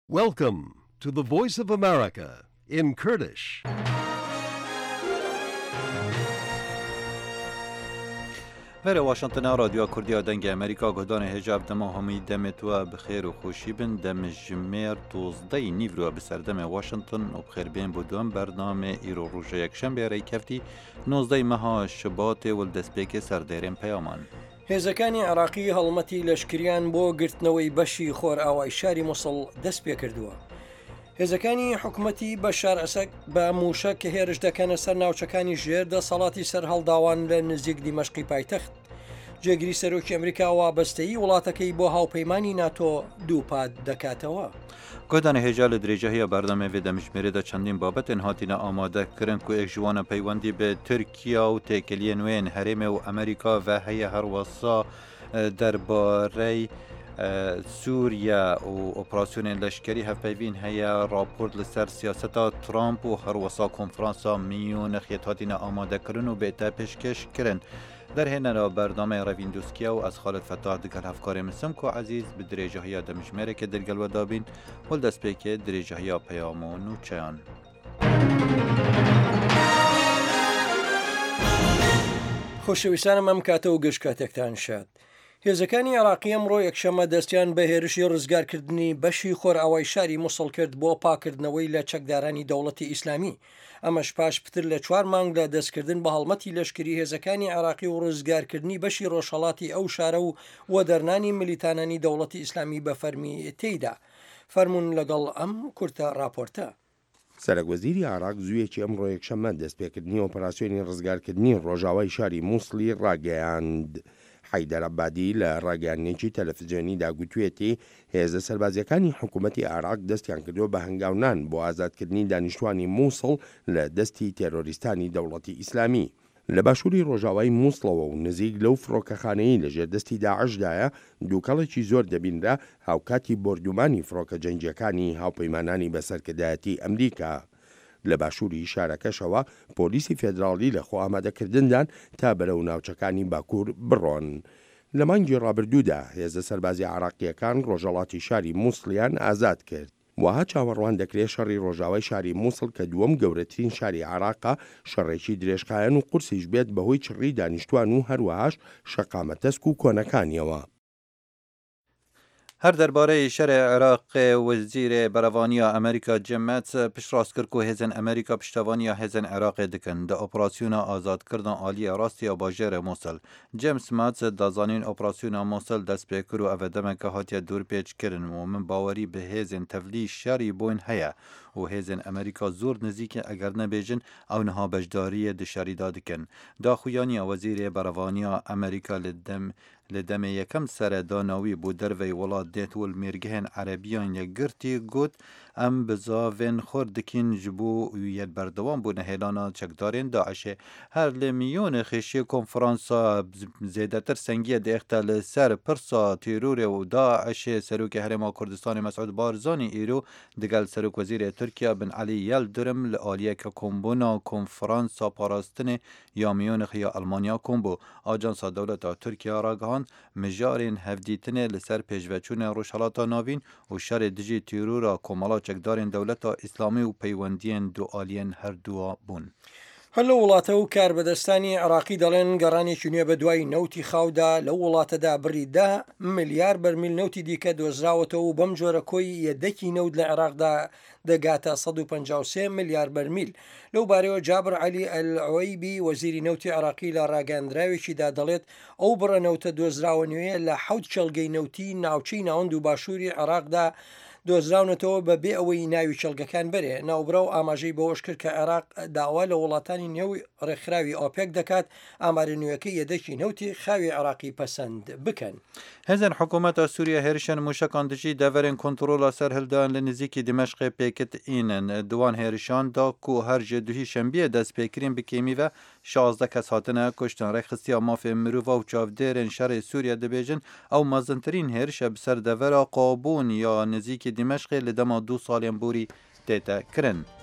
Welcome to the Voice of America in Kurdish. بره واشنطن رادیو کردی دنگ امریکا گهدان هجاب دما همی دمت و بخیر و خوشی بن دم جمیر 12 نیورو بسردم واشنطن و بخیر بین بودن برنامه ایرو روز یکشنبه ری کفتی 19 ماه شباط و دسپیک سردرین پیامان هێزەکانی عراقی هەڵمەتی لەشکریان بۆ گرتنەوەی بەشی خۆر ئاوای شاری مووسڵ دەست پێ کردووە. هێزەکانی حکوومەتی بەشار ئەسەد بە موشە کە هێرش دەکەنە سەر ناوچەکانی ژێر دەسەڵاتی سەر هەڵداوان لە نزیک دیمەشقی پایتەخت. جێگیری سەرۆکی ئەمریکا وابەستەیی وڵاتەکەی بۆ هاوپەیمانی ناتۆ دووپات دەکاتەوە. گهدان هجال درێژەهەیە بەردەمێ وێ دەمژمێرێدا چەندین بابەتێن هاتینە ئامادەکردن و ئێژوانە پەیوەندی بە تورکیا و تێکەلیە نوێن هەرێمێ و ئەمریکا و هەیە هەروەسا دەربارەی سووریا و ئۆپراسیۆنێن لەشکری هەفپەیوین هەیە راپۆرت لەسەر سیاسەتا ترامپ و هەروەسا کۆنفرانسا میونخ هاتینە ئامادەکردن و بێتە پێشکەشکردن. در هنر برنامه رویندوسکیا و از خالد فتاح دگر افکار مسم کو عزیز به درجه دمشمره که درگل و دابین ول دست پیک درجه پیامون و چیان خۆشەویستانم ئەم کاتە و گەشتکاتێکتان شاد. هێزەکانی عراقی ئەمڕۆ یەکشەمە دەستیان بە هێرشی ڕزگارکردنی بەشی خۆر ئاوای شاری مووسڵ کرد بۆ پاکردنەوەی لە چەکدارانی دەوڵەتی ئیسلامی. ئەمەش پاش پتر لە 4 مانگ لە دەستکردن بە هەڵمەتی لەشکری هێزەکانی عراقی و ڕزگارکردنی بەشی ڕۆژهەڵاتی ئەو شارە و وەدەرنانی ملیتانانی دەوڵەتی ئیسلامی بە فەرمی تێیدا. فەرمونون لەگەڵ ئەم کورتە راپۆرتە. سەرۆکوەزیری عراق زوویەکی ئەمڕۆ یەکشەمە دەستپێکردنی ئۆپەراسیۆنی ڕزگارکردنی ڕۆژاوای شاری مووسڵی ڕاگەیاند. حیدەر عەبادی لە ڕاگەیاندنێکی تەلەڤیزیۆنیدا گوتوێتی هێزە سەربازیەکانی حکوومەتی عراق دەستیان کردووە بە هەنگاونان بۆ ئازادکردنی دانیشتوانی مووسڵ لە دەستی تێرۆریستانی دەوڵەتی ئیسلامی. لە باشووری ڕۆژاوای مووسڵەوە و نزیک لەو فڕۆکەخانەی لە ژێردەستی داعشدایە دووکەڵێکی زۆر دەبینرا هاوکاتی بردومانی فڕۆکە جەنگیەکانی هاوپەیمانانی بەسەرکردایەتی ئەمریکا. لە باشووری شارەکەشەوە پۆلیسی فێدراڵی لە خۆ ئامادەکردندان تا بەرەو ناوچەکانی باکوور بڕۆن. لە مانگی ڕابردوودا هێزە سەربازی عراقیەکان ڕۆژهەڵاتی شاری مووسڵیان ئازاد کرد. وها چاوەڕوان دەکرێت شەڕی ڕۆژاوای شاری مووسڵ کە دووەم گەورەترین شاری عراقا شەڕێکی درێژخایەن و قورسیش بێت بەهۆی چڕی دانیشتوان و هەروەهاش شەقامەتەسک و کۆنەکانیەوە. هر درباره شر عراق وزیر بروانی امریکا جیم ماتس پشتراست کرد که هزن امریکا پشتوانی هزن عراق دکن ده اپراسیون آزاد کردن عالی راستی باجر موصل. جیمز ماتس دازانین اپراسیون موصل دست بکر و اودم که هاتی دور پیچ کردن و من باوری به هزن تفلی شری بوین هیا و هزن امریکا زور نزدیک اگر نبیجن او نها بجداری دشاری دادکن. داخویانی وزیر بروانی امریکا لدم یکم سر داناوی بود دروی ولاد دیت والمرگهن عربیان یگرتی گود ام بزاوین خوردکین جبو وید بردوان بو نهیلانا چکدارین داعش هر لمیون خیشی کنفرانسا زیده تر سنگی دیختل سر پرسا تیرور و داعش سروک حرم کردستان مسعود بارزانی ایرو دگل سروک وزیر ترکیه بن علی یلدرم لآلیه که کمبونا کنفرانسا پاراستن یامیون خیا المانیا کمبو آجانسا دولت ترکیه راگهان مجارین هفدیتن لسر پیشوچون روشهلاتا ناوین و شر دجی تیرورا کمالا چکدارین دولتا اسلامی و پیوندین دو آلین هر دو بون. هەر لە وڵاتە و کاربەدەستانی عراقی دەڵێن گەڕانێکی نوێ بە دوای نەوتی خاودا لەو وڵاتەدا بڕی 10 ملیار بەرمیل نەوتی دیکە دۆزراوەتەوە و بەم جۆرە کۆی یەدەکی نەوت لە عێراقدا دەگاتە 153 ملیار بەرمیل. لەو بارەوە جابر علی ئەلعوەیبی وەزیری نەوتی عراقی لە ڕاگەاندراوێکیدا دەڵێت ئەو بڕە نەوتە دۆزراوە نوێ لە 7 چەڵگەی نەوتی ناوچەی ناوەند و باشووری عێراقدا دۆزراونەتەوە بەبێ ئەوەی ناوی چەڵگەکان بەرێ. ناوبرە و ئاماژەی بەوەش کرد کە عێراق داوا لە وڵاتانی نێو ڕێکخراوی ئۆپێک دەکات ئامارە نوێەکەی یەدەکی نەوتی خاوی عێراقی پەسەند بکەن. هزن حکومت سوریه هرشن موشکان دجی دورن کنترول سر هلدان لنزیکی دمشق پیکت اینن دوان هرشان دا کو هر جدوهی شنبیه دست پیکرین بکیمی و 16 کس هاتنه کشتن رخصی ماف مروفا و چاودرن شر سوریه دبیجن او مزنترین هرش بسر دورا قابون یا نزیکی دمشق لدما 2 سالین بوری دیتا کرن.